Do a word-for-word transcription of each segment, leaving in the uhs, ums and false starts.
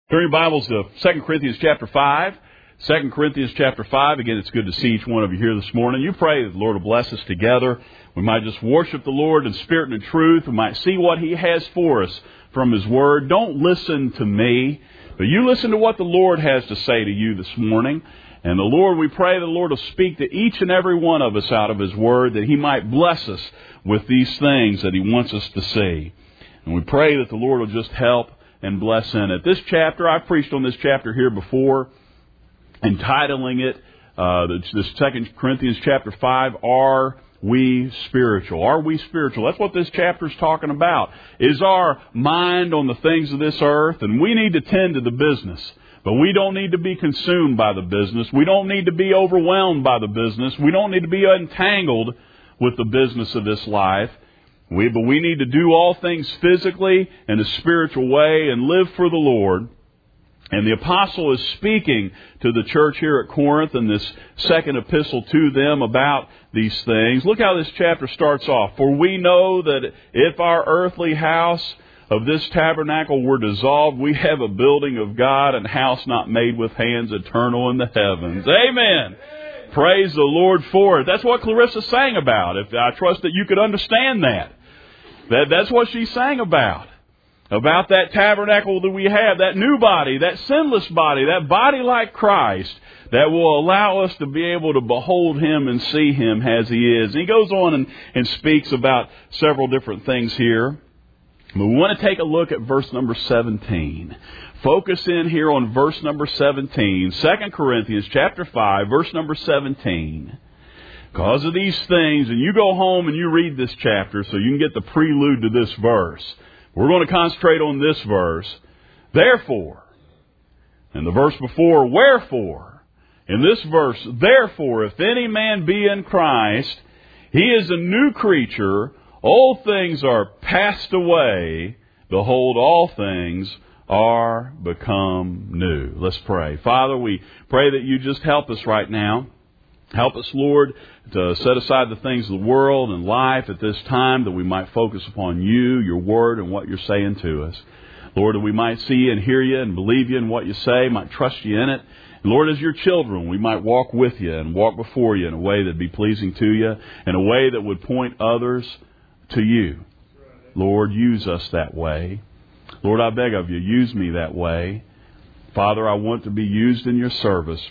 Turn your Bibles to Second Corinthians chapter five. Second Corinthians chapter five. Again, it's good to see each one of you here this morning. You pray that the Lord will bless us together. We might just worship the Lord in spirit and in truth. We might see what He has for us from His Word. Don't listen to me, but you listen to what the Lord has to say to you this morning. And the Lord, we pray the Lord will speak to each and every one of us out of His Word, that He might bless us with these things that He wants us to see. And we pray that the Lord will just help and bless in it. This chapter, I preached on this chapter here before, entitling it, uh, this Second Corinthians chapter five, Are We Spiritual? Are we spiritual? That's what this chapter is talking about. Is our mind on the things of this earth? And we need to tend to the business. But we don't need to be consumed by the business. We don't need to be overwhelmed by the business. We don't need to be entangled with the business of this life. We, but we need to do all things physically in a spiritual way and live for the Lord. And the apostle is speaking to the church here at Corinth in this second epistle to them about these things. Look how this chapter starts off. For we know that if our earthly house of this tabernacle were dissolved, we have a building of God and house not made with hands, eternal in the heavens. Amen. Praise the Lord for it. That's what Clarissa sang about. If I trust that you could understand that. That, that's what she sang about. About that tabernacle that we have, that new body, that sinless body, that body like Christ, that will allow us to be able to behold Him and see Him as He is. And he goes on and, and speaks about several different things here. But we want to take a look at verse number seventeen. Focus in here on verse number seventeen. Second Corinthians chapter five, verse number seventeen. Because of these things, and you go home and you read this chapter so you can get the prelude to this verse. We're going to concentrate on this verse. Therefore, and the verse before, wherefore. In this verse, therefore, if any man be in Christ, he is a new creature. Old things are passed away. Behold, all things are become new. Let's pray. Father, we pray that you just help us right now. Help us, Lord, to set aside the things of the world and life at this time, that we might focus upon you, your word, and what you're saying to us. Lord, that we might see and hear you and believe you in what you say, might trust you in it. And Lord, as your children, we might walk with you and walk before you in a way that would be pleasing to you, in a way that would point others to you. Lord, use us that way. Lord, I beg of you, use me that way. Father, I want to be used in your service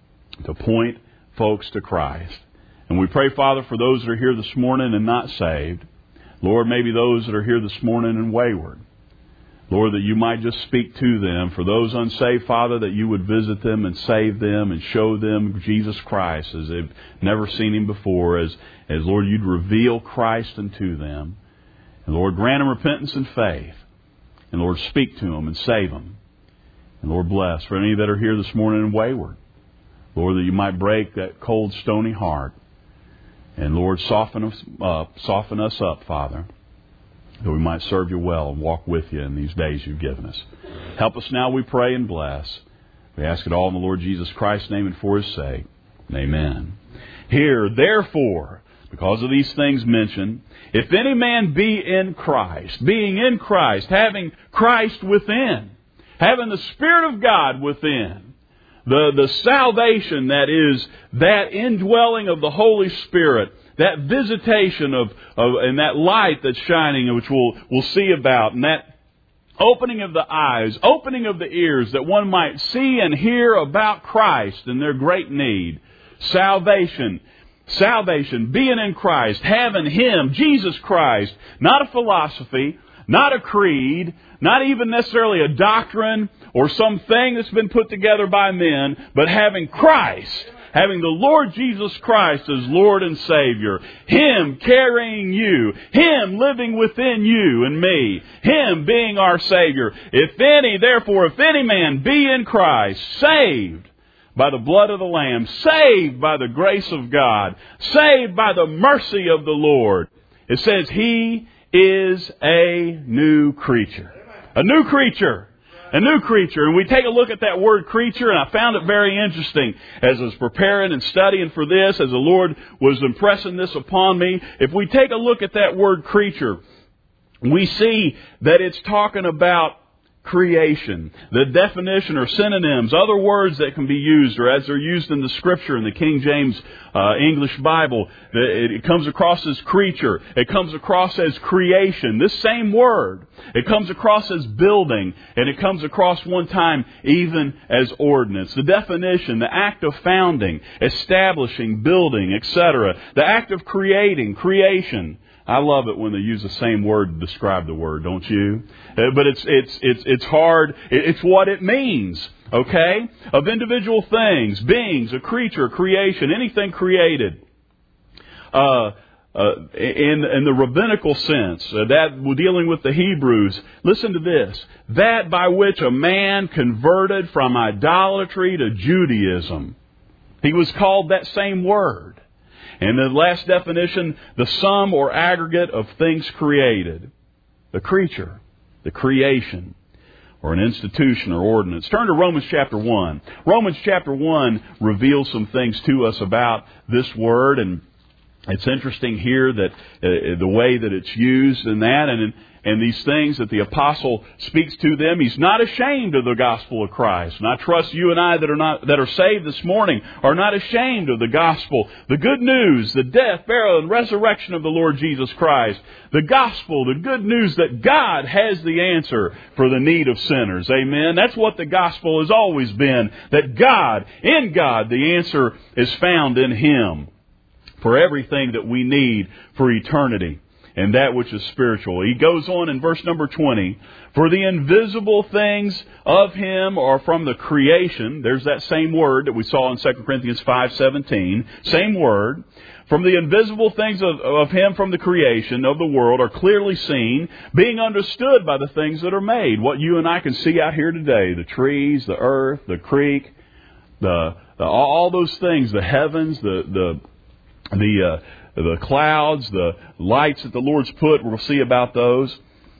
to point folks to Christ. And we pray, Father, for those that are here this morning and not saved. Lord, maybe those that are here this morning and wayward. Lord, that you might just speak to them. For those unsaved, Father, that you would visit them and save them and show them Jesus Christ as they've never seen Him before. As, as Lord, you'd reveal Christ unto them. And Lord, grant them repentance and faith. And Lord, speak to them and save them. And Lord, bless for any that are here this morning and wayward. Lord, that you might break that cold, stony heart. And Lord, soften us up, soften us up, Father, that we might serve you well and walk with you in these days you've given us. Help us now, we pray, and bless. We ask it all in the Lord Jesus Christ's name and for His sake. Amen. Here, therefore, because of these things mentioned, if any man be in Christ, being in Christ, having Christ within, having the Spirit of God within, The, the salvation that is that indwelling of the Holy Spirit, that visitation of, of and that light that's shining, which we'll, we'll see about, and that opening of the eyes, opening of the ears, that one might see and hear about Christ and their great need. Salvation, salvation, being in Christ, having Him, Jesus Christ, not a philosophy, not a creed, not even necessarily a doctrine or something that's been put together by men, but having Christ, having the Lord Jesus Christ as Lord and Savior, Him carrying you, Him living within you and me, Him being our Savior. If any, therefore, if any man be in Christ, saved by the blood of the Lamb, saved by the grace of God, saved by the mercy of the Lord, it says He is a new creature. A new creature. A new creature. And we take a look at that word creature, and I found it very interesting as I was preparing and studying for this, as the Lord was impressing this upon me. If we take a look at that word creature, we see that it's talking about creation. The definition or synonyms, other words that can be used, or as they're used in the Scripture in the King James uh, English Bible, it, it comes across as creature. It comes across as creation. This same word. It comes across as building, and it comes across one time even as ordinance. The definition, the act of founding, establishing, building, et cetera. The act of creating, creation. I love it when they use the same word to describe the word, don't you? Uh, but it's it's it's it's hard. It's what it means, okay? Of individual things, beings, a creature, creation, anything created. Uh, uh, in in the rabbinical sense, uh, that dealing with the Hebrews, listen to this: that by which a man converted from idolatry to Judaism. He was called that same word. And the last definition, the sum or aggregate of things created. The creature, the creation, or an institution or ordinance. Turn to Romans chapter one. Romans chapter one reveals some things to us about this word, and it's interesting here that uh, the way that it's used in that, and and these things that the apostle speaks to them. He's not ashamed of the gospel of Christ. And I trust you and I that are not that are saved this morning are not ashamed of the gospel. The good news, the death, burial, and resurrection of the Lord Jesus Christ. The gospel, the good news that God has the answer for the need of sinners. Amen. That's what the gospel has always been. That God, in God, the answer is found in Him for everything that we need for eternity. And that which is spiritual. He goes on in verse number twenty. For the invisible things of Him are from the creation. There's that same word that we saw in Second Corinthians five seventeen. Same word. From the invisible things of, of Him from the creation of the world are clearly seen, being understood by the things that are made. What you and I can see out here today. The trees, the earth, the creek, the, the all those things, the heavens, the, the, the, uh, the clouds, the lights that the Lord's put, we'll see about those.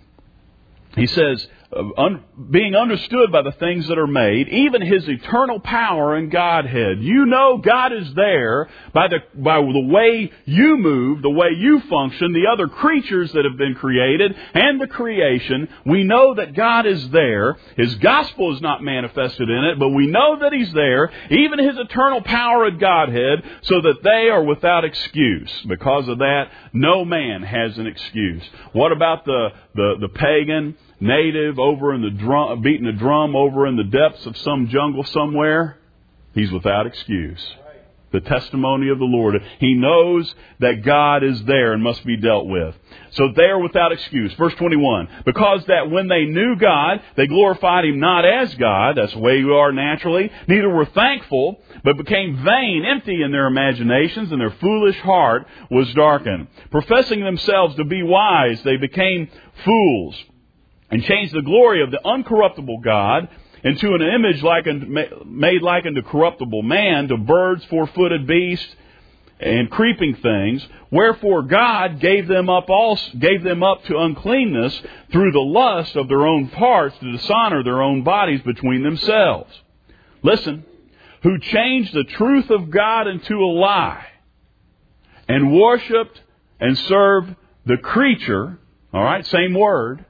He says, uh, un, being understood by the things that are made, even His eternal power and Godhead. You know God is there by the by the way you move, the way you function, the other creatures that have been created, and the creation. We know that God is there. His gospel is not manifested in it, but we know that He's there, even His eternal power and Godhead, so that they are without excuse. Because of that, no man has an excuse. What about the, the, the pagan native over in the drum, beating a drum over in the depths of some jungle somewhere? He's without excuse. The testimony of the Lord. He knows that God is there and must be dealt with. So they are without excuse. Verse twenty-one. Because that when they knew God, they glorified Him not as God. That's the way you are naturally. Neither were thankful, but became vain, empty in their imaginations, and their foolish heart was darkened. Professing themselves to be wise, they became fools, and changed the glory of the uncorruptible God into an image like unto, made like unto corruptible man, to birds, four-footed beasts, and creeping things. Wherefore God gave them up also, gave them up to uncleanness through the lust of their own parts, to dishonor their own bodies between themselves. Listen, who changed the truth of God into a lie, and worshipped and served the creature, all right, same word,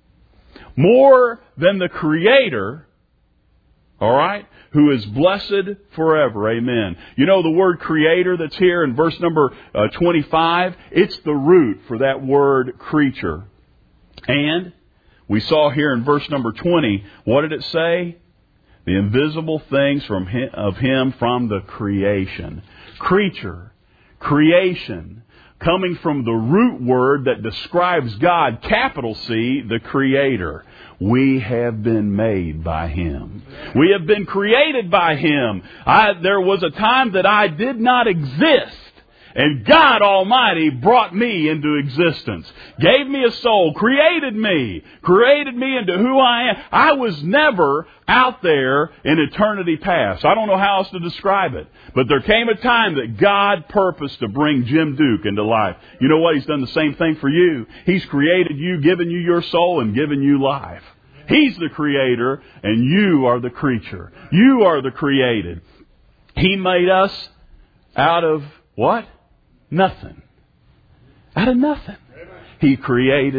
more than the Creator, all right, who is blessed forever. Amen. You know the word creator that's here in verse number uh, twenty-five? It's the root for that word creature. And we saw here in verse number twenty, what did it say? The invisible things from him, of Him from the creation. Creature, creation, coming from the root word that describes God, capital C, the Creator. We have been made by Him. We have been created by Him. I, there was a time that I did not exist, and God Almighty brought me into existence. Gave me a soul, created me, created me into who I am. I was never out there in eternity past. I don't know how else to describe it. But there came a time that God purposed to bring Jim Duke into life. You know what? He's done the same thing for you. He's created you, given you your soul, and given you life. He's the Creator, and you are the creature. You are the created. He made us out of what? Nothing. Out of nothing. He created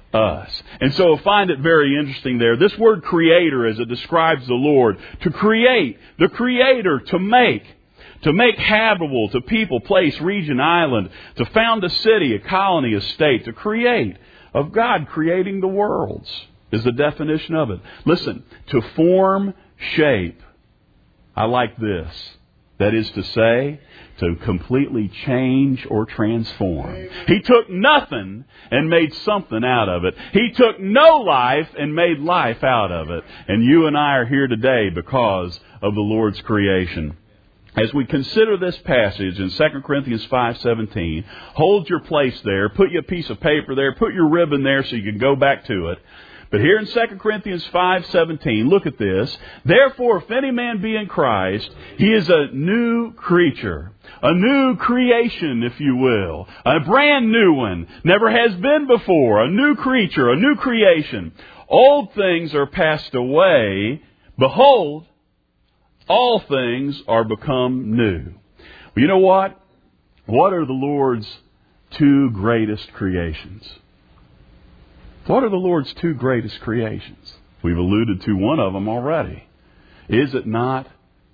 us. And so I find it very interesting there. This word creator, as it describes the Lord, to create, the creator, to make, to make habitable, to people, place, region, island, to found a city, a colony, a state, to create, of God creating the worlds is the definition of it. Listen, to form, shape. I like this. That is to say, to completely change or transform. Amen. He took nothing and made something out of it. He took no life and made life out of it. And you and I are here today because of the Lord's creation. As we consider this passage in Second Corinthians five seventeen, hold your place there, put your piece of paper there, put your ribbon there so you can go back to it. But here in Second Corinthians five seventeen, look at this. Therefore, if any man be in Christ, he is a new creature. A new creation, if you will. A brand new one. Never has been before. A new creature, a new creation. Old things are passed away. Behold, all things are become new. Well, you know what? What are the Lord's two greatest creations? What are the Lord's two greatest creations? We've alluded to one of them already. Is it not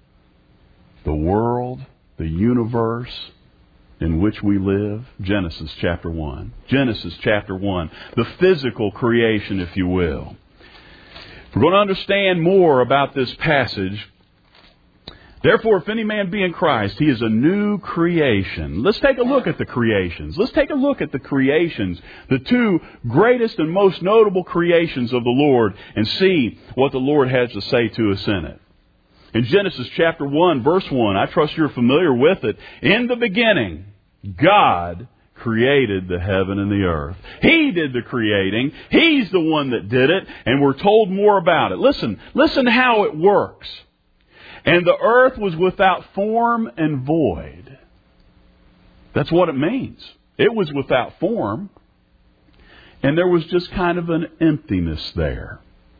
the world, the universe in which we live? Genesis chapter one. Genesis chapter one. The physical creation, if you will. If we're going to understand more about this passage, therefore, if any man be in Christ, he is a new creation. Let's take a look at the creations. Let's take a look at the creations, the two greatest and most notable creations of the Lord, and see what the Lord has to say to us in it. In Genesis chapter one, verse one, I trust you're familiar with it. In the beginning, God created the heaven and the earth. He did the creating. He's the one that did it, and we're told more about it. Listen, listen how it works. And the earth was without form and void. That's what it means. It was without form. And there was just kind of an emptiness there.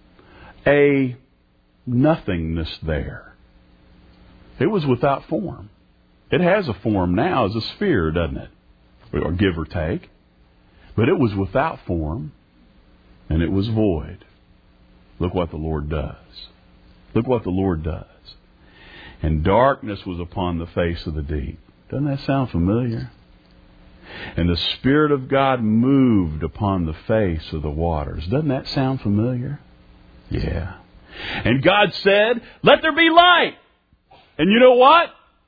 A nothingness there. It was without form. It has a form now as a sphere, doesn't it? Or give or take. But it was without form. And it was void. Look what the Lord does. Look what the Lord does. And darkness was upon the face of the deep. Doesn't that sound familiar? And the Spirit of God moved upon the face of the waters. Doesn't that sound familiar? Yeah. And God said, let there be light. And you know what?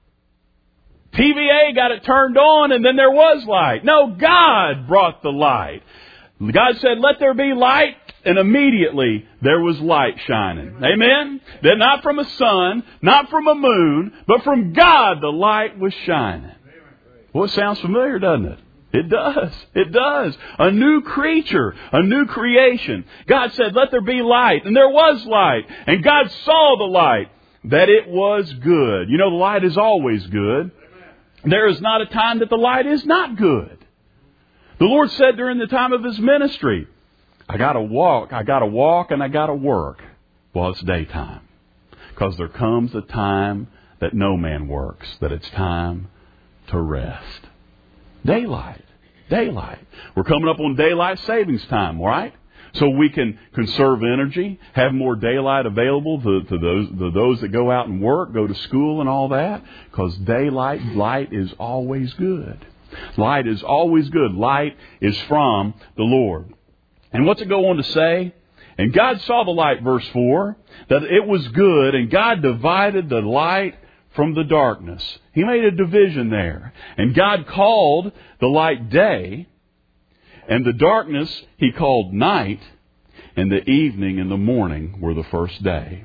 T V A got it turned on and then there was light. No, God brought the light. God said, let there be light. And immediately there was light shining. Amen? Then not from a sun, not from a moon, but from God the light was shining. Well, it sounds familiar, doesn't it? It does. It does. A new creature, a new creation. God said, let there be light. And there was light. And God saw the light, that it was good. You know, the light is always good. There is not a time that the light is not good. The Lord said during the time of His ministry, I got to walk, I got to walk and I got to work while it's daytime. Because there comes a time that no man works, that it's time to rest. Daylight. Daylight. We're coming up on daylight savings time, right? So we can conserve energy, have more daylight available to, to those to those that go out and work, go to school and all that. Because daylight, light is always good. Light is always good. Light is from the Lord. And what's it go on to say? And God saw the light, verse four, that it was good, and God divided the light from the darkness. He made a division there. And God called the light day, and the darkness He called night, and the evening and the morning were the first day.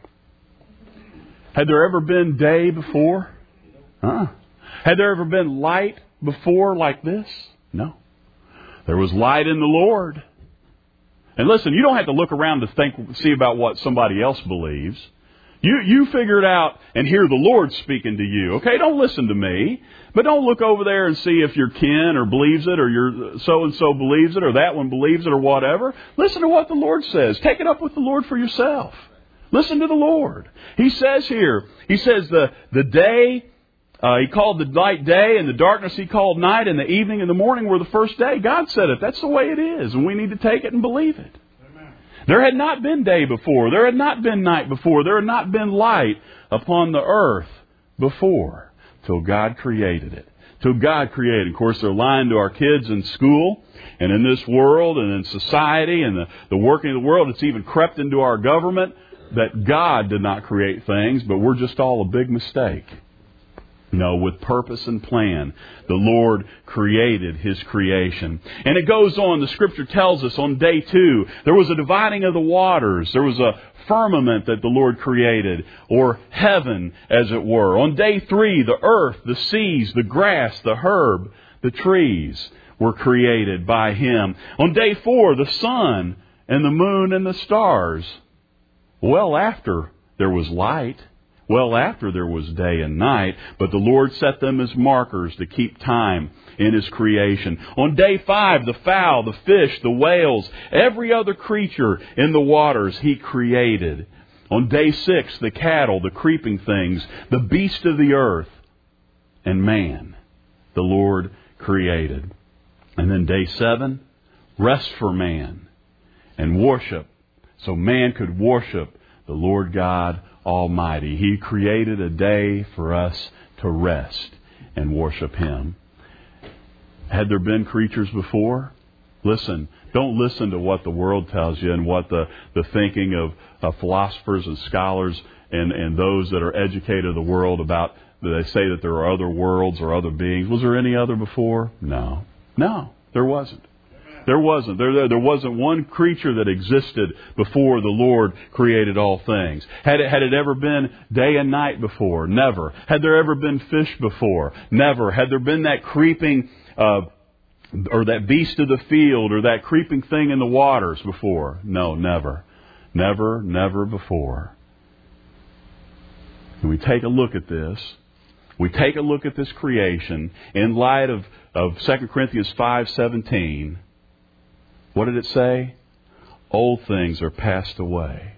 Had there ever been day before? Huh? Had there ever been light before like this? No. There was light in the Lord. And listen, you don't have to look around to think, see about what somebody else believes. You you figure it out and hear the Lord speaking to you. Okay, don't listen to me. But don't look over there and see if your kin or believes it or your so-and-so believes it or that one believes it or whatever. Listen to what the Lord says. Take it up with the Lord for yourself. Listen to the Lord. He says here, He says the, the day Uh, he called the light day, and the darkness He called night, and the evening and the morning were the first day. God said it. That's the way it is, and we need to take it and believe it. Amen. There had not been day before. There had not been night before. There had not been light upon the earth before, till God created it. Till God created. Of course, they're lying to our kids in school and in this world and in society and the, the working of the world. It's even crept into our government that God did not create things, but we're just all a big mistake. No, with purpose and plan, the Lord created His creation. And it goes on, the Scripture tells us on day two, there was a dividing of the waters. There was a firmament that the Lord created, or heaven, as it were. On day three, the earth, the seas, the grass, the herb, the trees were created by Him. On day four, the sun and the moon and the stars. Well after there was light. Well after there was day and night, but the Lord set them as markers to keep time in His creation. On day five, the fowl, the fish, the whales, every other creature in the waters He created. On day six, the cattle, the creeping things, the beast of the earth, and man, the Lord created. And then day seven, rest for man and worship, so man could worship the Lord God Almighty. He created a day for us to rest and worship Him. Had there been creatures before? Listen, don't listen to what the world tells you and what the, the thinking of, of philosophers and scholars and, and those that are educated of the world about, they say that there are other worlds or other beings. Was there any other before? No. No, there wasn't. There wasn't. There, there, there wasn't one creature that existed before the Lord created all things. Had it, had it ever been day and night before? Never. Had there ever been fish before? Never. Had there been that creeping, uh, or that beast of the field, or that creeping thing in the waters before? No, never. Never, never before. And we take a look at this. We take a look at this creation in light of, of Second Corinthians five seventeen. What did it say? Old things are passed away.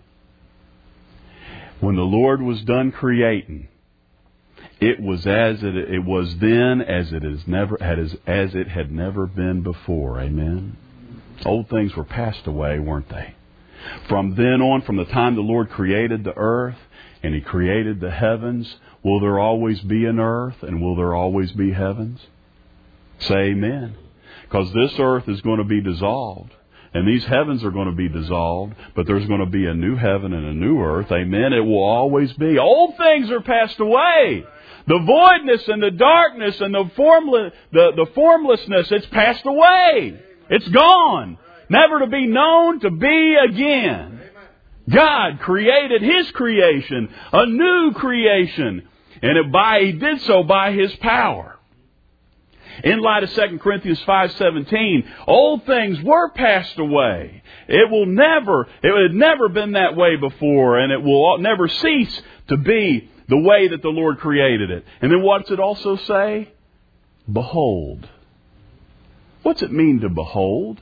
When the Lord was done creating, it was as it, it was then as it is never as, as it had never been before. Amen. Old things were passed away, weren't they? From then on, from the time the Lord created the earth and He created the heavens, will there always be an earth and will there always be heavens? Say amen. Because this earth is going to be dissolved. And these heavens are going to be dissolved. But there's going to be a new heaven and a new earth. Amen. It will always be. Old things are passed away. The voidness and the darkness and the, formless, the, the formlessness, it's passed away. It's gone. Never to be known to be again. God created His creation. A new creation. And it by, He did so by His power. In light of Second Corinthians five seventeen, old things were passed away. It will never, it had never been that way before, and it will never cease to be the way that the Lord created it. And then what's it also say? Behold. What's it mean to behold?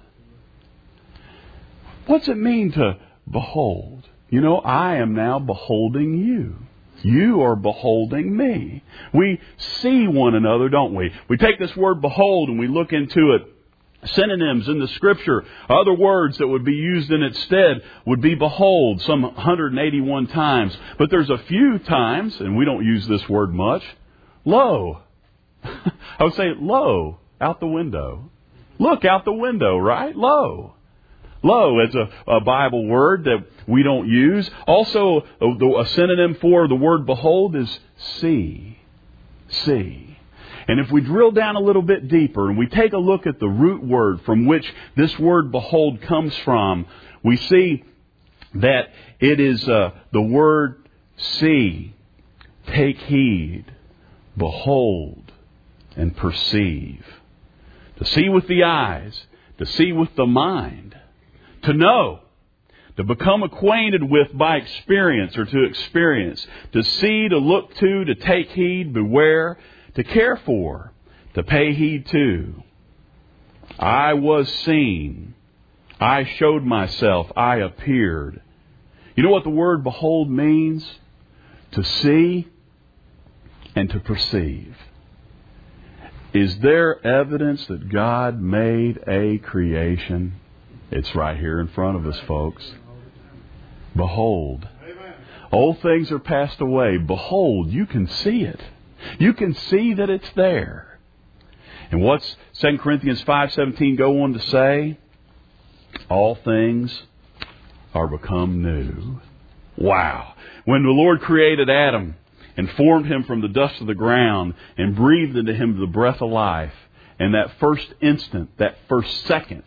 What's it mean to behold? You know, I am now beholding you. You are beholding me. We see one another, don't we? We take this word behold and we look into it. Synonyms in the Scripture, other words that would be used in its stead would be behold, some one hundred eighty-one times. But there's a few times, and we don't use this word much, lo. I would say lo, out the window. Look out the window, right? Lo. Lo, as a, a Bible word that we don't use. Also, a, a synonym for the word behold is see. See. And if we drill down a little bit deeper and we take a look at the root word from which this word behold comes from, we see that it is uh, the word see, take heed, behold, and perceive. To see with the eyes, to see with the mind. To know, to become acquainted with by experience or to experience. To see, to look to, to take heed, beware, to care for, to pay heed to. I was seen. I showed myself. I appeared. You know what the word behold means? To see and to perceive. Is there evidence that God made a creation? It's right here in front of us, folks. Behold, old things are passed away. Behold, you can see it. You can see that it's there. And what's Second Corinthians five seventeen go on to say? All things are become new. Wow. When the Lord created Adam and formed him from the dust of the ground and breathed into him the breath of life, and that first instant, that first second,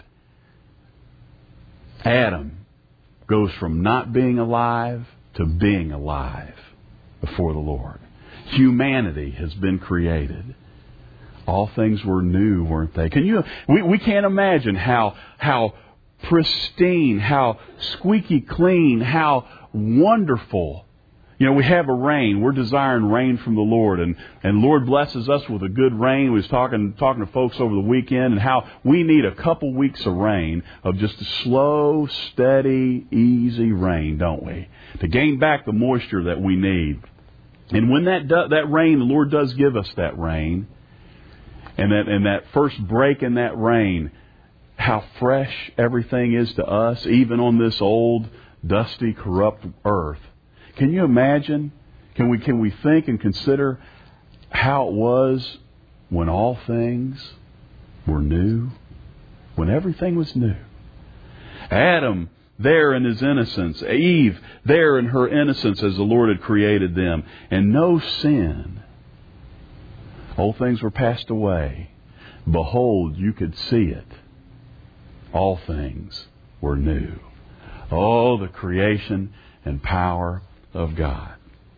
Adam goes from not being alive to being alive before the Lord. Humanity has been created. All things were new, weren't they? Can you? We, we can't imagine how how pristine, how squeaky clean, how wonderful. You know, we have a rain. We're desiring rain from the Lord, and and Lord blesses us with a good rain. We was talking talking to folks over the weekend, and how we need a couple weeks of rain, of just a slow, steady, easy rain, don't we? To gain back the moisture that we need. And when that do, that rain, the Lord does give us that rain, and that and that first break in that rain, how fresh everything is to us, even on this old, dusty, corrupt earth. Can you imagine? Can we can we think and consider how it was when all things were new? When everything was new. Adam there in his innocence. Eve there in her innocence as the Lord had created them. And no sin. Old things were passed away. Behold, you could see it. All things were new. Oh, the creation and power of God.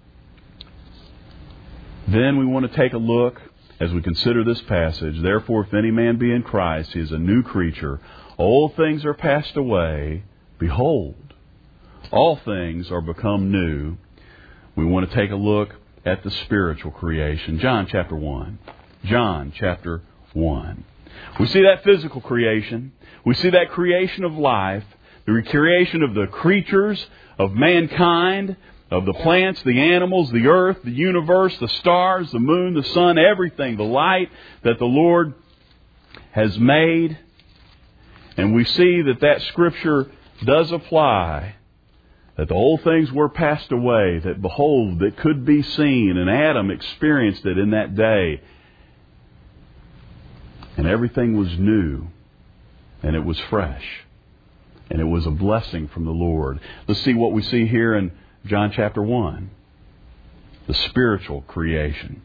Then we want to take a look as we consider this passage. Therefore, if any man be in Christ, he is a new creature. Old things are passed away. Behold, all things are become new. We want to take a look at the spiritual creation. John chapter one. John chapter one. We see that physical creation. We see that creation of life. The creation of the creatures, of mankind, of the plants, the animals, the earth, the universe, the stars, the moon, the sun, everything, the light that the Lord has made. And we see that that Scripture does apply, that the old things were passed away, that behold, that could be seen, and Adam experienced it in that day. And everything was new, and it was fresh, and it was a blessing from the Lord. Let's see what we see here in John chapter one. The spiritual creation.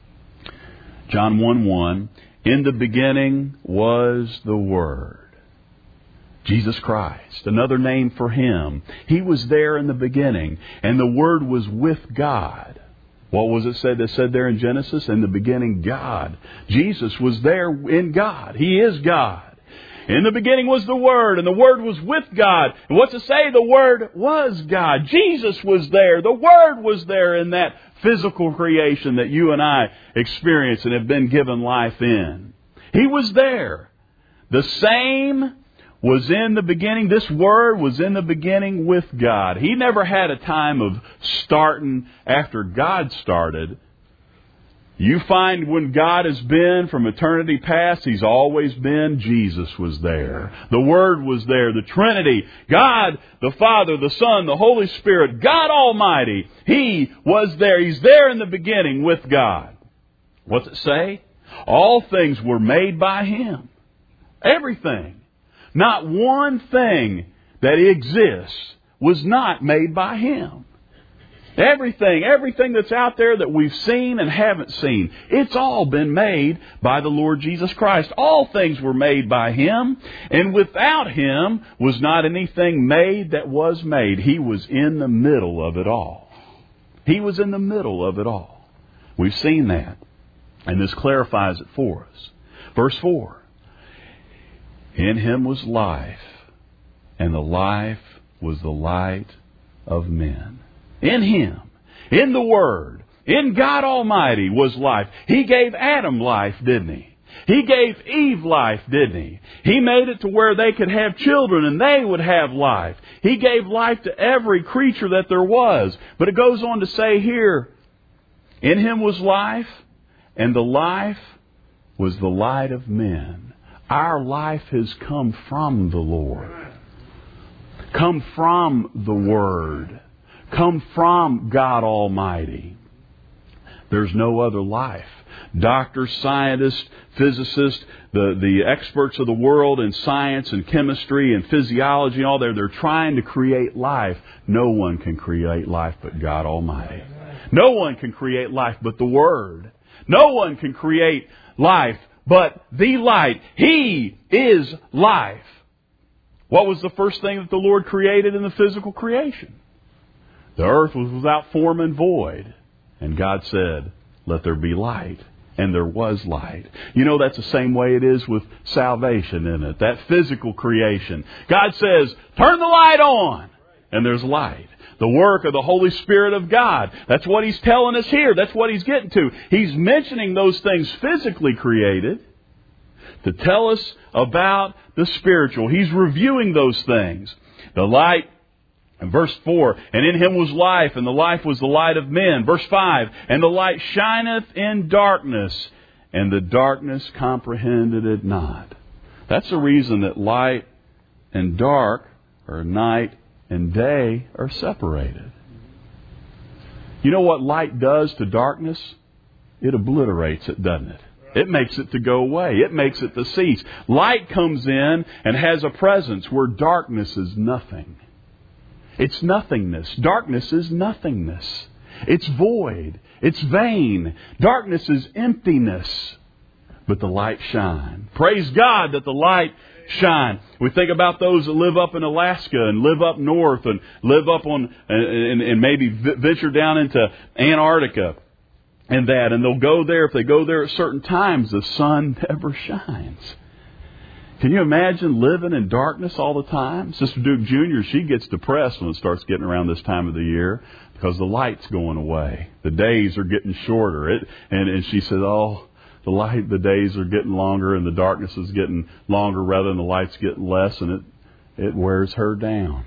John one one. In the beginning was the Word. Jesus Christ. Another name for Him. He was there in the beginning. And the Word was with God. What was it said that said there in Genesis? In the beginning, God. Jesus was there in God. He is God. In the beginning was the Word, and the Word was with God. And what's it say? The Word was God. Jesus was there. The Word was there in that physical creation that you and I experience and have been given life in. He was there. The same was in the beginning. This Word was in the beginning with God. He never had a time of starting after God started. You find when God has been from eternity past, He's always been. Jesus was there. The Word was there. The Trinity, God, the Father, the Son, the Holy Spirit, God Almighty, He was there. He's there in the beginning with God. What's it say? All things were made by Him. Everything. Not one thing that exists was not made by Him. Everything, everything that's out there that we've seen and haven't seen, it's all been made by the Lord Jesus Christ. All things were made by Him, and without Him was not anything made that was made. He was in the middle of it all. He was in the middle of it all. We've seen that, and this clarifies it for us. Verse four. In Him was life, and the life was the light of men. In Him, in the Word, in God Almighty was life. He gave Adam life, didn't He? He gave Eve life, didn't He? He made it to where they could have children and they would have life. He gave life to every creature that there was. But it goes on to say here, In Him was life, and the life was the light of men. Our life has come from the Lord. Come from the Word. Come from God Almighty. There's no other life. Doctors, scientists, physicists, the, the experts of the world in science and chemistry and physiology and all that, they're trying to create life. No one can create life but God Almighty. No one can create life but the Word. No one can create life but the light. He is life. What was the first thing that the Lord created in the physical creation? The earth was without form and void. And God said, let there be light. And there was light. You know, that's the same way it is with salvation, isn't it? That physical creation. God says, turn the light on. And there's light. The work of the Holy Spirit of God. That's what He's telling us here. That's what He's getting to. He's mentioning those things physically created to tell us about the spiritual. He's reviewing those things. The light, in verse four, and in Him was life, and the life was the light of men. Verse five, and the light shineth in darkness, and the darkness comprehended it not. That's the reason that light and dark, or night and day, are separated. You know what light does to darkness? It obliterates it, doesn't it? It makes it to go away. It makes it to cease. Light comes in and has a presence where darkness is nothing. It's nothingness. Darkness is nothingness. It's void. It's vain. Darkness is emptiness. But the light shines. Praise God that the light shine. We think about those that live up in Alaska and live up north and live up on and, and maybe venture down into Antarctica and that. And they'll go there. If they go there at certain times, the sun never shines. Can you imagine living in darkness all the time? Sister Duke Junior, she gets depressed when it starts getting around this time of the year because the light's going away. The days are getting shorter. It, and, and she says, oh, the light, the days are getting longer and the darkness is getting longer rather than the light's getting less, and it, it wears her down.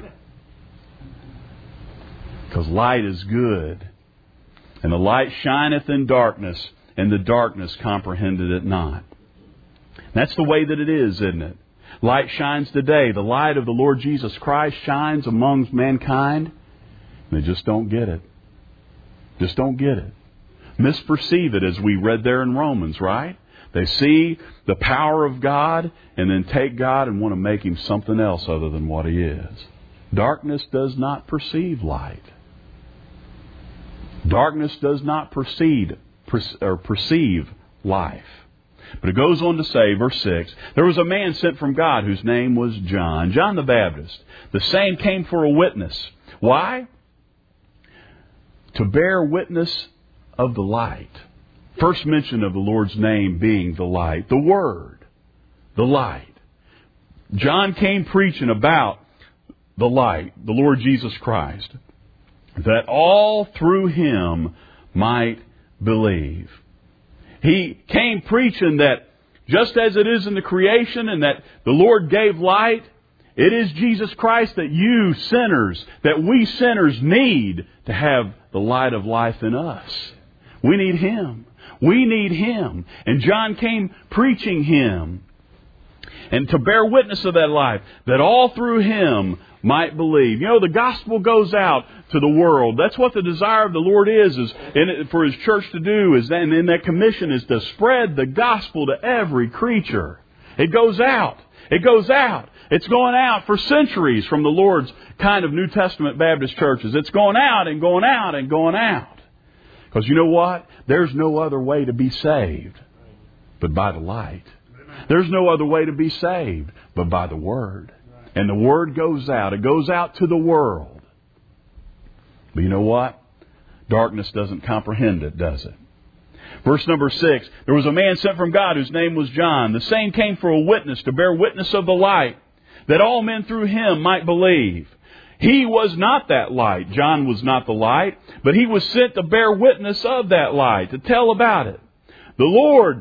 Because light is good. And the light shineth in darkness, and the darkness comprehended it not. That's the way that it is, isn't it? Light shines today. The light of the Lord Jesus Christ shines amongst mankind. And they just don't get it. Just don't get it. Misperceive it, as we read there in Romans, right? They see the power of God and then take God and want to make Him something else other than what He is. Darkness does not perceive light. Darkness does not proceed or perceive life. But it goes on to say, verse six, there was a man sent from God whose name was John, John the Baptist. The same came for a witness. Why? To bear witness of the light. First mention of the Lord's name being the light. The Word. The light. John came preaching about the light, the Lord Jesus Christ, that all through Him might believe. He came preaching that just as it is in the creation and that the Lord gave light, it is Jesus Christ that you sinners, that we sinners need to have the light of life in us. We need Him. We need Him. And John came preaching Him. And to bear witness of that life, that all through Him might believe. You know, the gospel goes out to the world. That's what the desire of the Lord is, is in, for His church to do, is and in that commission is to spread the gospel to every creature. It goes out. It goes out. It's going out for centuries from the Lord's kind of New Testament Baptist churches. It's going out and going out and going out. Because you know what? There's no other way to be saved but by the light. There's no other way to be saved but by the Word. And the Word goes out. It goes out to the world. But you know what? Darkness doesn't comprehend it, does it? Verse number six. There was a man sent from God whose name was John. The same came for a witness, to bear witness of the light, that all men through him might believe. He was not that light. John was not the light. But he was sent to bear witness of that light, to tell about it. The Lord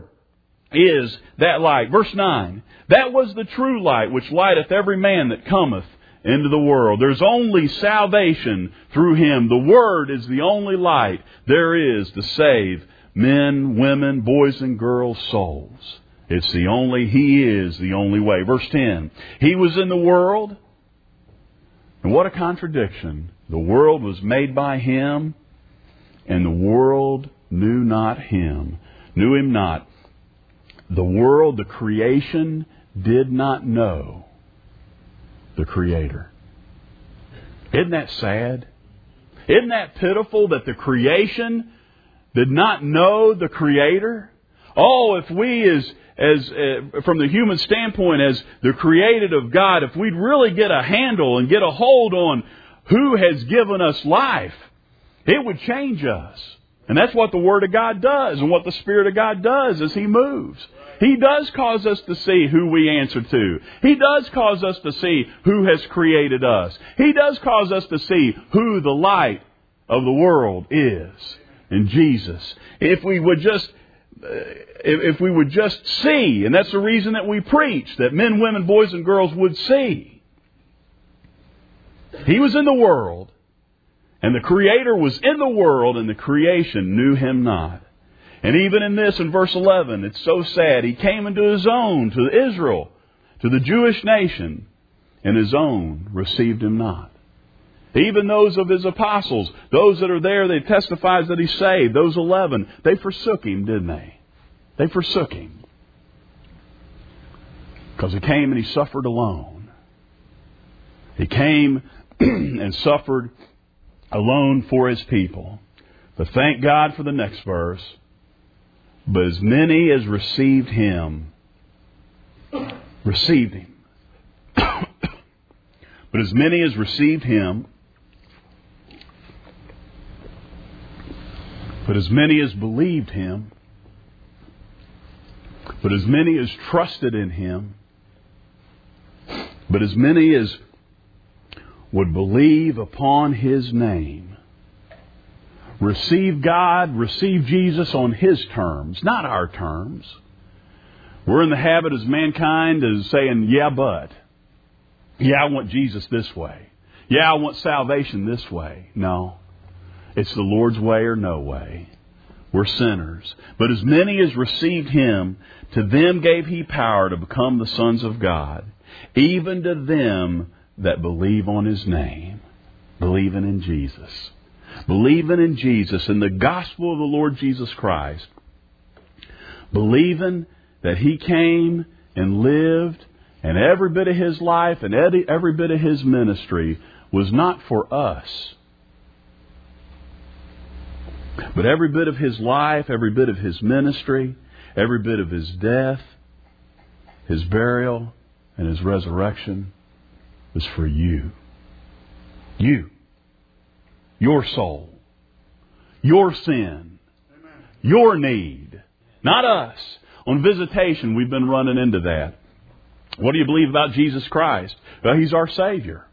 is that light. Verse nine. That was the true light, which lighteth every man that cometh into the world. There's only salvation through Him. The Word is the only light there is to save men, women, boys and girls' souls. It's the only, He is the only way. Verse ten, He was in the world. And what a contradiction. The world was made by Him, and the world knew not Him. Knew Him not. The world, the creation, did not know the Creator. Isn't that sad? Isn't that pitiful that the creation did not know the Creator? Oh, if we as, as uh, from the human standpoint, as the created of God, if we'd really get a handle and get a hold on who has given us life, it would change us. And that's what the Word of God does, and what the Spirit of God does as He moves. He does cause us to see who we answer to. He does cause us to see who has created us. He does cause us to see who the light of the world is in Jesus. If we would just, if we would just see, and that's the reason that we preach, that men, women, boys and girls would see. He was in the world, and the Creator was in the world, and the creation knew Him not. And even in this, in verse eleven, it's so sad. He came into His own, to Israel, to the Jewish nation, and His own received Him not. Even those of His apostles, those that are there, they testifies that He saved. Those eleven, they forsook Him, didn't they? They forsook Him. Because He came and He suffered alone. He came and suffered alone for His people. But thank God for the next verse. But as many as received Him, received Him. But as many as received Him, but as many as believed Him, but as many as trusted in Him, but as many as would believe upon His name, receive God, receive Jesus on His terms, not our terms. We're in the habit as mankind of saying, yeah, but. Yeah, I want Jesus this way. Yeah, I want salvation this way. No. It's the Lord's way or no way. We're sinners. But as many as received Him, to them gave He power to become the sons of God, even to them that believe on His name. Believing in Jesus. Believing in Jesus, in the gospel of the Lord Jesus Christ. Believing that He came and lived, and every bit of His life and every bit of His ministry was not for us. But every bit of His life, every bit of His ministry, every bit of His death, His burial, and His resurrection was for you. You. Your soul. Your sin. Amen. Your need. Not us. On visitation, we've been running into that. What do you believe about Jesus Christ? Well, He's our Savior.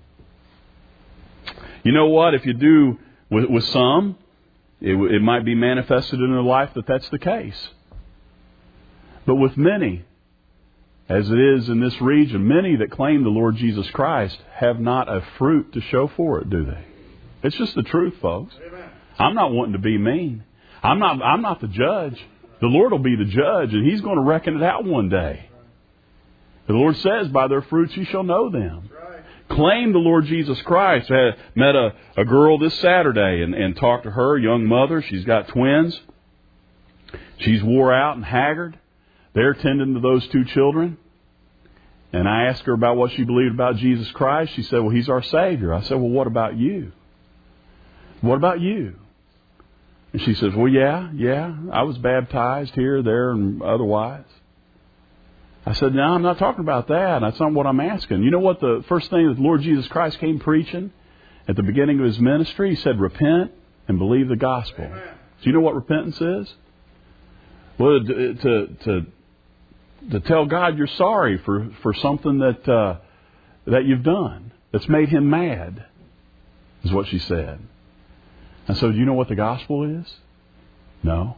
You know what? If you do with, with some, it, it might be manifested in their life that that's the case. But with many, as it is in this region, many that claim the Lord Jesus Christ have not a fruit to show for it, do they? It's just the truth, folks. Amen. I'm not wanting to be mean. I'm not, I'm not the judge. The Lord will be the judge, and He's going to reckon it out one day. The Lord says, by their fruits you shall know them. Right. Claim the Lord Jesus Christ. I met a, a girl this Saturday and, and talked to her, a young mother. She's got twins. She's wore out and haggard. They're tending to those two children. And I asked her about what she believed about Jesus Christ. She said, well, He's our Savior. I said, well, what about you? What about you? And she says, well, yeah, yeah, I was baptized here, there, and otherwise. I said, no, I'm not talking about that. That's not what I'm asking. You know what the first thing that the Lord Jesus Christ came preaching at the beginning of His ministry? He said, repent and believe the gospel. Amen. Do you know what repentance is? Well, to to to, to tell God you're sorry for, for something that uh, that you've done that's made Him mad, is what she said. And so, do you know what the gospel is? No.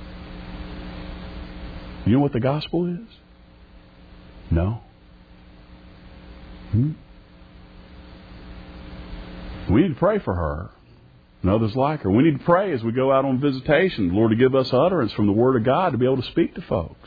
You know what the gospel is? No. Hmm? We need to pray for her and others like her. We need to pray as we go out on visitation, Lord, to give us utterance from the Word of God to be able to speak to folks.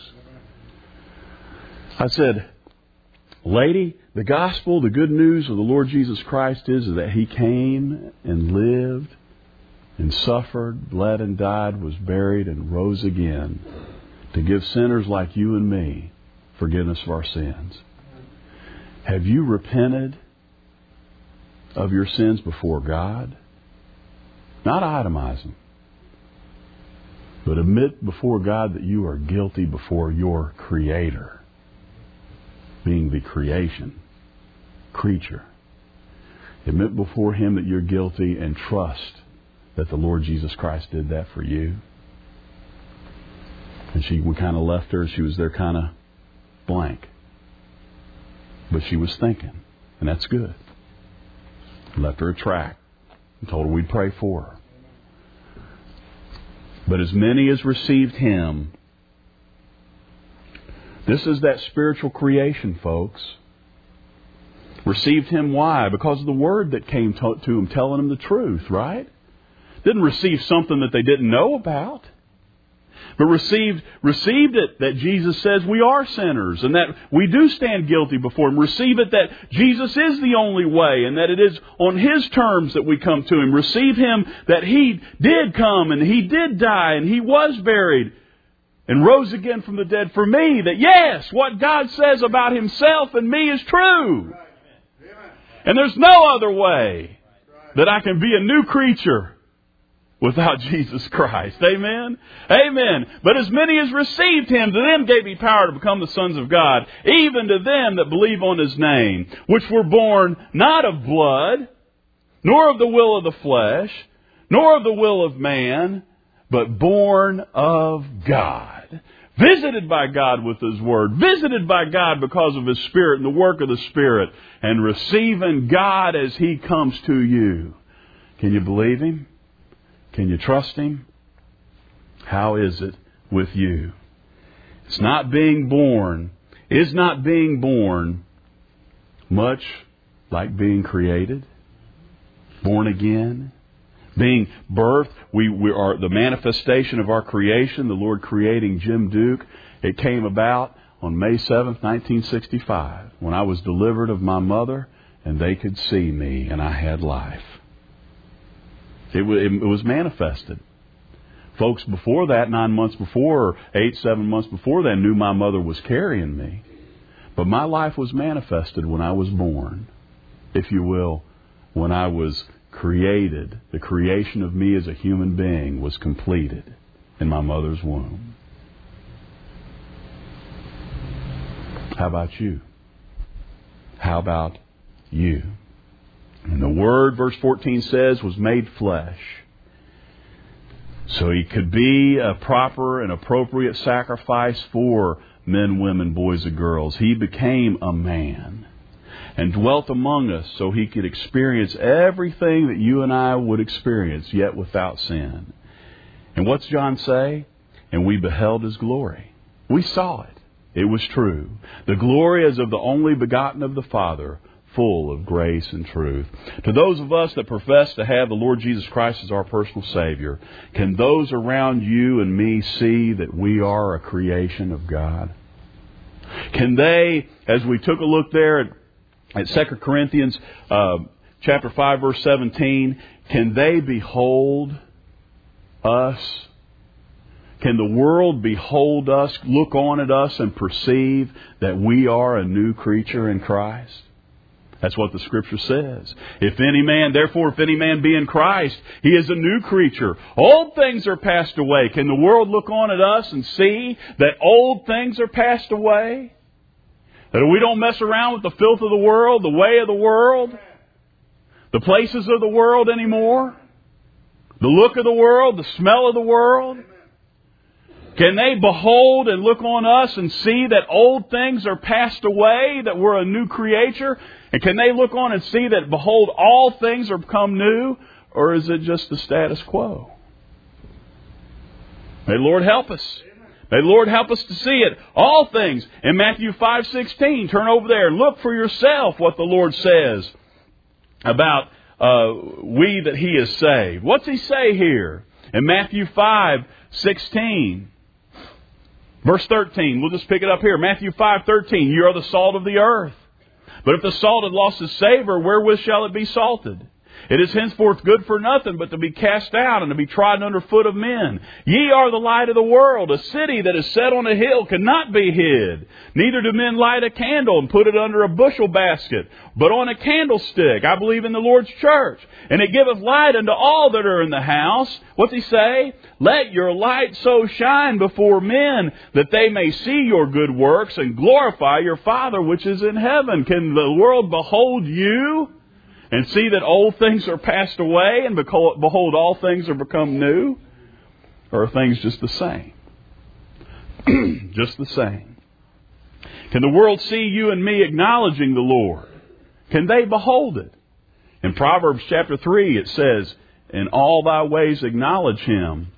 I said, lady, the gospel, the good news of the Lord Jesus Christ is that He came and lived and suffered, bled and died, was buried and rose again to give sinners like you and me forgiveness of our sins. Have you repented of your sins before God? Not itemize them, but admit before God that you are guilty before your Creator, being the creation, creature. Admit before Him that you're guilty and trust that the Lord Jesus Christ did that for you. And she, we kind of left her. She was there kind of blank. But she was thinking, and that's good. Left her a tract and told her we'd pray for her. But as many as received Him, this is that spiritual creation, folks. Received Him, why? Because of the Word that came to, to them, telling them the truth, right? Didn't receive something that they didn't know about. But received received it that Jesus says we are sinners and that we do stand guilty before Him. Receive it that Jesus is the only way and that it is on His terms that we come to Him. Receive Him that He did come and He did die and He was buried and rose again from the dead for me. That yes, what God says about Himself and me is true. And there's no other way that I can be a new creature without Jesus Christ. Amen? Amen. But as many as received Him, to them gave He power to become the sons of God, even to them that believe on His name, which were born not of blood, nor of the will of the flesh, nor of the will of man, but born of God. Visited by God with His Word. Visited by God because of His Spirit and the work of the Spirit. And receiving God as He comes to you. Can you believe Him? Can you trust Him? How is it with you? It's not being born. Is not being born much like being created? Born again? Being birthed? We, we are the manifestation of our creation, the Lord creating Jim Duke. It came about on May seventh, nineteen sixty-five, when I was delivered of my mother and they could see me and I had life. It was manifested. Folks before that, nine months before, or eight, seven months before that, knew my mother was carrying me. But my life was manifested when I was born, if you will, when I was created. The creation of me as a human being was completed in my mother's womb. How about you? How about you? And the Word, verse fourteen says, was made flesh. So He could be a proper and appropriate sacrifice for men, women, boys, and girls. He became a man and dwelt among us so He could experience everything that you and I would experience, yet without sin. And what's John say? And we beheld His glory. We saw it. It was true. The glory as of the only begotten of the Father, full of grace and truth. To those of us that profess to have the Lord Jesus Christ as our personal Savior, can those around you and me see that we are a creation of God? Can they, as we took a look there at, at Second Corinthians uh, chapter five, verse seventeen, can they behold us? Can the world behold us, look on at us and perceive that we are a new creature in Christ? That's what the Scripture says. If any man, therefore, if any man be in Christ, he is a new creature. Old things are passed away. Can the world look on at us and see that old things are passed away? That we don't mess around with the filth of the world, the way of the world, the places of the world anymore, the look of the world, the smell of the world? Can they behold and look on us and see that old things are passed away, that we're a new creature? And can they look on and see that, behold, all things are become new? Or is it just the status quo? May the Lord help us. May the Lord help us to see it. All things. In Matthew five sixteen, turn over there and look for yourself what the Lord says about uh, we that He has saved. What's He say here? In Matthew five sixteen, verse thirteen, we'll just pick it up here. Matthew five thirteen, you are the salt of the earth. But if the salt had lost its savor, wherewith shall it be salted? It is henceforth good for nothing but to be cast out and to be trodden under foot of men. Ye are the light of the world. A city that is set on a hill cannot be hid. Neither do men light a candle and put it under a bushel basket, but on a candlestick. I believe in the Lord's church. And it giveth light unto all that are in the house. What's He say? Let your light so shine before men that they may see your good works and glorify your Father which is in heaven. Can the world behold you and see that old things are passed away and behold, all things are become new? Or are things just the same? Just the same. Can the world see you and me acknowledging the Lord? Can they behold it? In Proverbs chapter three it says, in all thy ways acknowledge Him,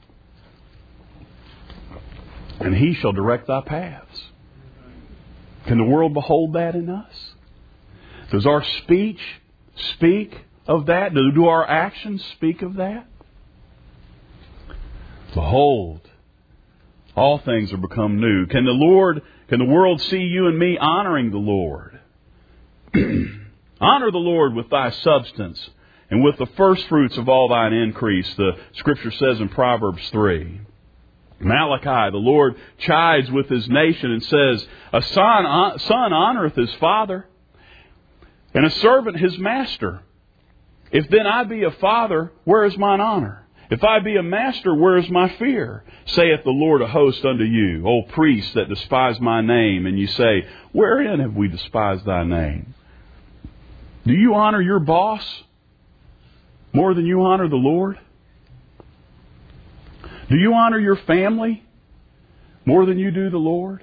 and He shall direct thy paths. Can the world behold that in us? Does our speech speak of that? Do our actions speak of that? Behold, all things are become new. Can the Lord, can the world see you and me honoring the Lord? Honor the Lord with thy substance and with the first fruits of all thine increase, the Scripture says in Proverbs three. Malachi, the Lord chides with His nation and says, a son, son honoreth his father, and a servant his master. If then I be a father, where is mine honor? If I be a master, where is my fear? Saith the Lord of hosts unto you, O priests that despise my name. And you say, wherein have we despised thy name? Do you honor your boss more than you honor the Lord? Do you honor your family more than you do the Lord?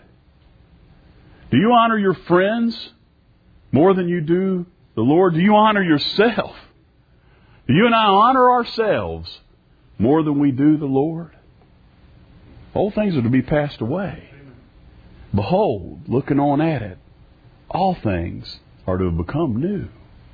Do you honor your friends more than you do the Lord? Do you honor yourself? Do you and I honor ourselves more than we do the Lord? All things are to be passed away. Behold, looking on at it, all things are to become new.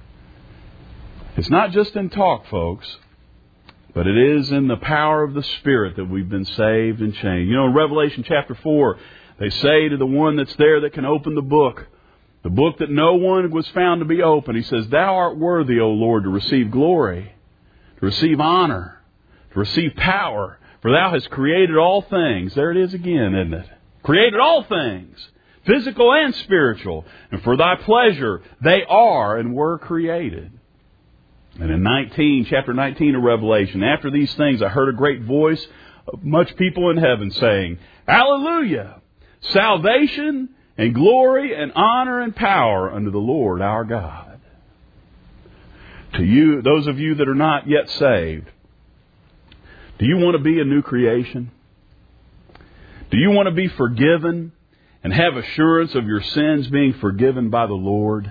It's not just in talk, folks, but it is in the power of the Spirit that we've been saved and changed. You know, in Revelation chapter four, they say to the one that's there that can open the book, the book that no one was found to be open, He says, thou art worthy, O Lord, to receive glory, to receive honor, to receive power, for thou hast created all things. There it is again, isn't it? Created all things, physical and spiritual, and for thy pleasure they are and were created. And in nineteen, chapter nineteen of Revelation, after these things I heard a great voice of much people in heaven saying, Hallelujah! Salvation and glory and honor and power unto the Lord our God. To you, those of you that are not yet saved, do you want to be a new creation? Do you want to be forgiven and have assurance of your sins being forgiven by the Lord?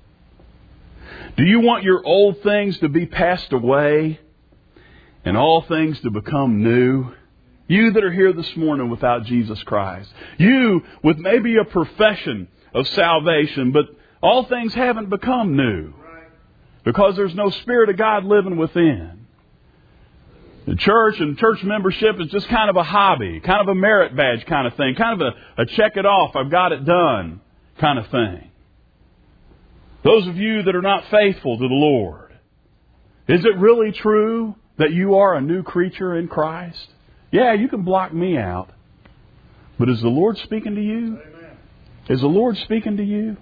Do you want your old things to be passed away and all things to become new? You that are here this morning without Jesus Christ. You with maybe a profession of salvation, but all things haven't become new because there's no Spirit of God living within. The church and church membership is just kind of a hobby, kind of a merit badge kind of thing, kind of a, a check it off, I've got it done kind of thing. Those of you that are not faithful to the Lord, is it really true that you are a new creature in Christ? Yeah, you can block me out. But is the Lord speaking to you? Amen. Is the Lord speaking to you?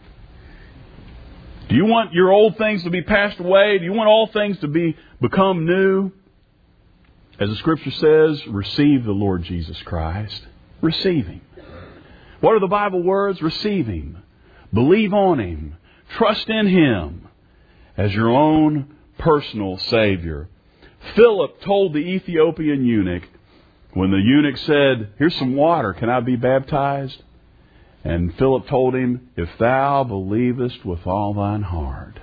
Do you want your old things to be passed away? Do you want all things to be become new? As the Scripture says, receive the Lord Jesus Christ. Receive Him. What are the Bible words? Receive Him. Believe on Him. Trust in Him as your own personal Savior. Philip told the Ethiopian eunuch, when the eunuch said, here's some water, can I be baptized? And Philip told him, if thou believest with all thine heart,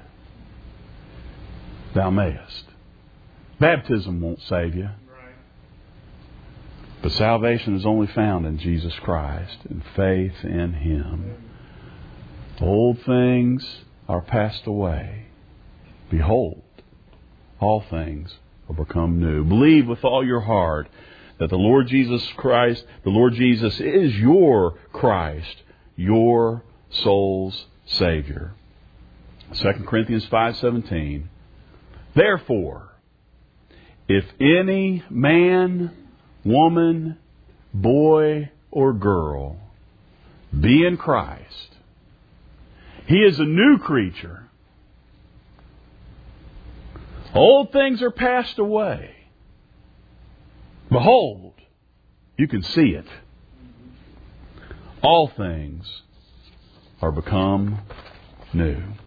thou mayest. Baptism won't save you. But salvation is only found in Jesus Christ and faith in Him. Old things are passed away. Behold, all things are become new. Believe with all your heart that the Lord Jesus Christ, the Lord Jesus is your Christ, your soul's Savior. Second Corinthians five seventeen. Therefore, if any man, woman, boy, or girl be in Christ, he is a new creature. Old things are passed away. Behold, you can see it. All things are become new.